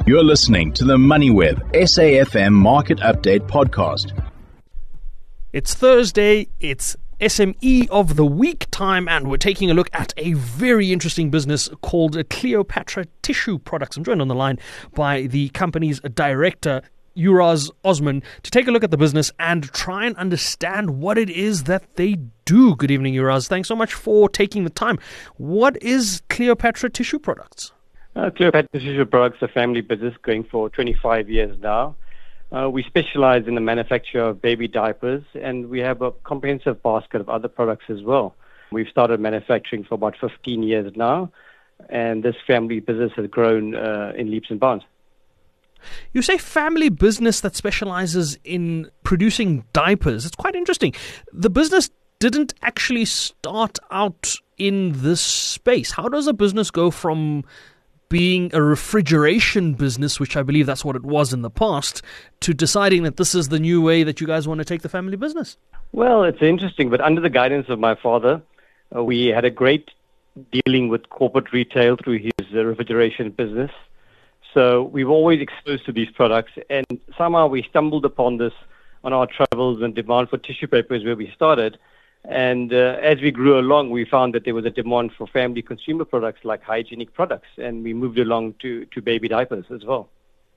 You're listening to the MoneyWeb SAFM Market Update Podcast. It's Thursday, it's SME of the Week time, and we're taking a look at a very interesting business called Cleopatra Tissue Products. I'm joined on the line by the company's director, Uraz Osman, to take a look at the business and try and understand what it is that they do. Good evening, Uraz. Thanks so much for taking the time. What is Cleopatra Tissue Products? Cleopatra Tissue Products is a family business going for 25 years now. We specialize in the manufacture of baby diapers, and we have a comprehensive basket of other products as well. We've started manufacturing for about 15 years now, and this family business has grown in leaps and bounds. You say family business that specializes in producing diapers. It's quite interesting. The business didn't actually start out in this space. How does a business go from being a refrigeration business, which I believe that's what it was in the past, to deciding that this is the new way that you guys want to take the family business? Well, it's interesting, but under the guidance of my father, we had a great dealing with corporate retail through his refrigeration business. So we were always exposed to these products, and somehow we stumbled upon this on our travels, and demand for tissue paper is where we started. And as we grew along, we found that there was a demand for family consumer products like hygienic products, and we moved along to baby diapers as well.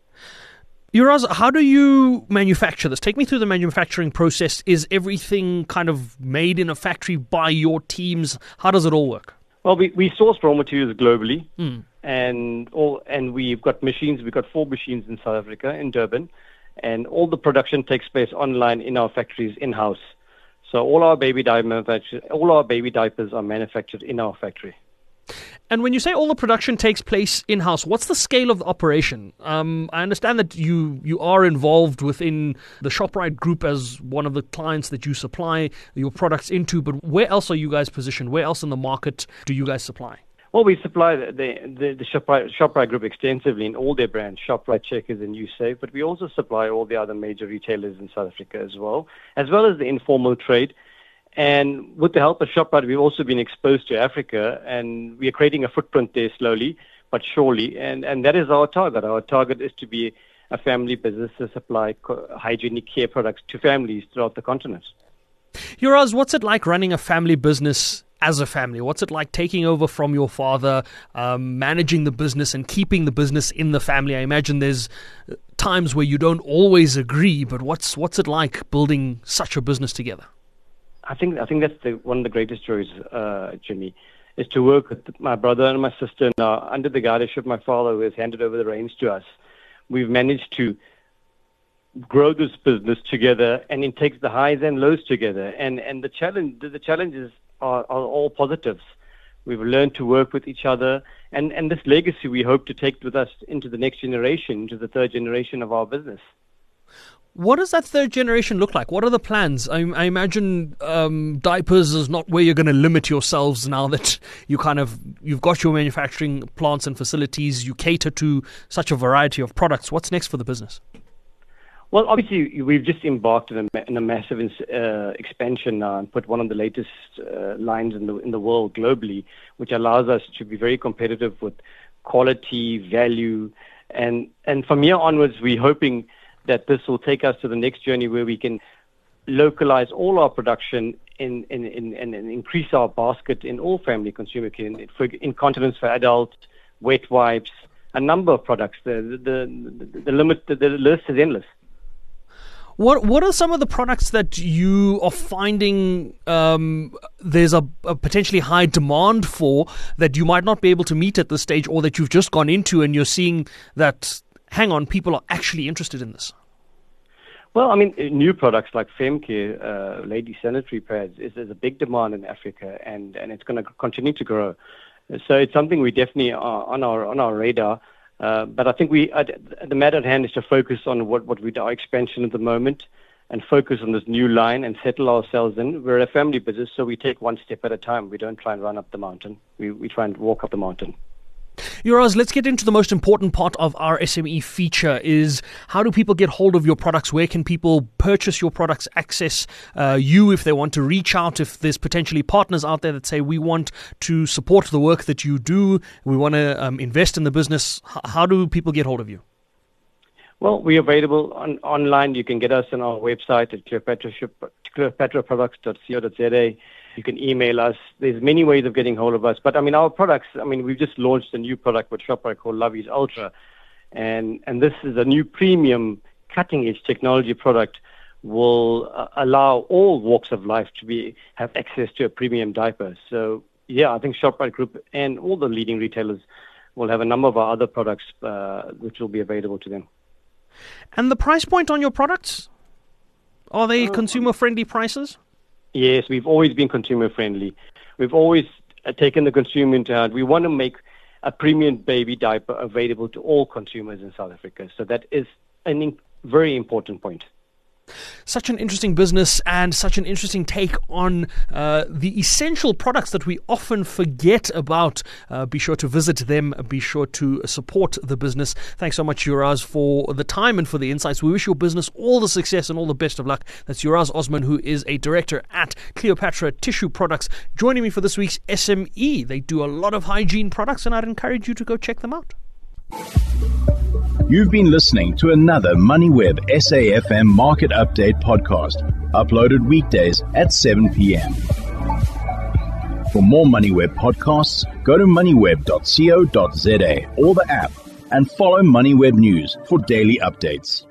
Uraz, how do you manufacture this? Take me through the manufacturing process. Is everything kind of made in a factory by your teams? How does it all work? Well, we source raw materials globally, and we've got machines. We've got 4 machines in South Africa, in Durban, and all the production takes place online in our factories in-house. So all our baby diapers are manufactured in our factory. And when you say all the production takes place in-house, what's the scale of the operation? I understand that you are involved within the Shoprite Group as one of the clients that you supply your products into, but where else are you guys positioned? Where else in the market do you guys supply? Well, we supply the Shoprite Group extensively in all their brands, Shoprite, Checkers, and Usave, but we also supply all the other major retailers in South Africa as well as the informal trade. And with the help of Shoprite, we've also been exposed to Africa, and we are creating a footprint there slowly but surely, and that is our target. Our target is to be a family business to supply hygienic care products to families throughout the continent. Uraz, what's it like running a family business as a family? What's it like taking over from your father, managing the business and keeping the business in the family? I imagine there's times where you don't always agree, but what's it like building such a business together? I think that's one of the greatest joys, Jimmy, is to work with my brother and my sister now under the guidance of my father, who has handed over the reins to us. We've managed to grow this business together, and it takes the highs and lows together. And the challenges are all positives. We've learned to work with each other, and this legacy we hope to take with us into the next generation, into the third generation of our business. What does that third generation look like? What are the plans? I imagine diapers is not where you're going to limit yourselves now that you've got your manufacturing plants and facilities. You cater to such a variety of products. What's next for the business? Well, obviously, we've just embarked in a massive expansion now and put one of the latest lines in the world globally, which allows us to be very competitive with quality, value, and from here onwards, we're hoping that this will take us to the next journey where we can localize all our production and increase our basket in all family consumer care, incontinence for adults, wet wipes, a number of products. The list is endless. What are some of the products that you are finding there's a potentially high demand for that you might not be able to meet at this stage, or that you've just gone into and you're seeing that, hang on, people are actually interested in this? Well, I mean, new products like Femcare, lady sanitary pads, is a big demand in Africa, and it's going to continue to grow. So it's something we definitely are on our radar. But I think the matter at hand is to focus on what we do, our expansion at the moment, and focus on this new line and settle ourselves in. We're a family business, so we take one step at a time. We don't try and run up the mountain. We try and walk up the mountain. Uraz, let's get into the most important part of our SME feature is how do people get hold of your products? Where can people purchase your products, access you if they want to reach out, if there's potentially partners out there that say we want to support the work that you do, we want to invest in the business. How do people get hold of you? Well, we're available online. You can get us on our website at cleopatraproducts.co.za. You can email us. There's many ways of getting hold of us. But, our products, we've just launched a new product with Shoprite called Lovey's Ultra. And this is a new premium cutting-edge technology product will allow all walks of life to have access to a premium diaper. So, yeah, I think Shoprite Group and all the leading retailers will have a number of our other products which will be available to them. And the price point on your products? Are they consumer-friendly prices? Yes, we've always been consumer-friendly. We've always taken the consumer into account. We want to make a premium baby diaper available to all consumers in South Africa. So that is a very important point. Such an interesting business and such an interesting take on the essential products that we often forget about. Be sure to visit them. Be sure to support the business. Thanks so much, Uraz, for the time and for the insights. We wish your business all the success and all the best of luck. That's Uraz Osman, who is a director at Cleopatra Tissue Products, joining me for this week's SME. They do a lot of hygiene products, and I'd encourage you to go check them out. You've been listening to another MoneyWeb SAFM Market Update podcast, uploaded weekdays at 7 p.m. For more MoneyWeb podcasts, go to moneyweb.co.za or the app and follow MoneyWeb News for daily updates.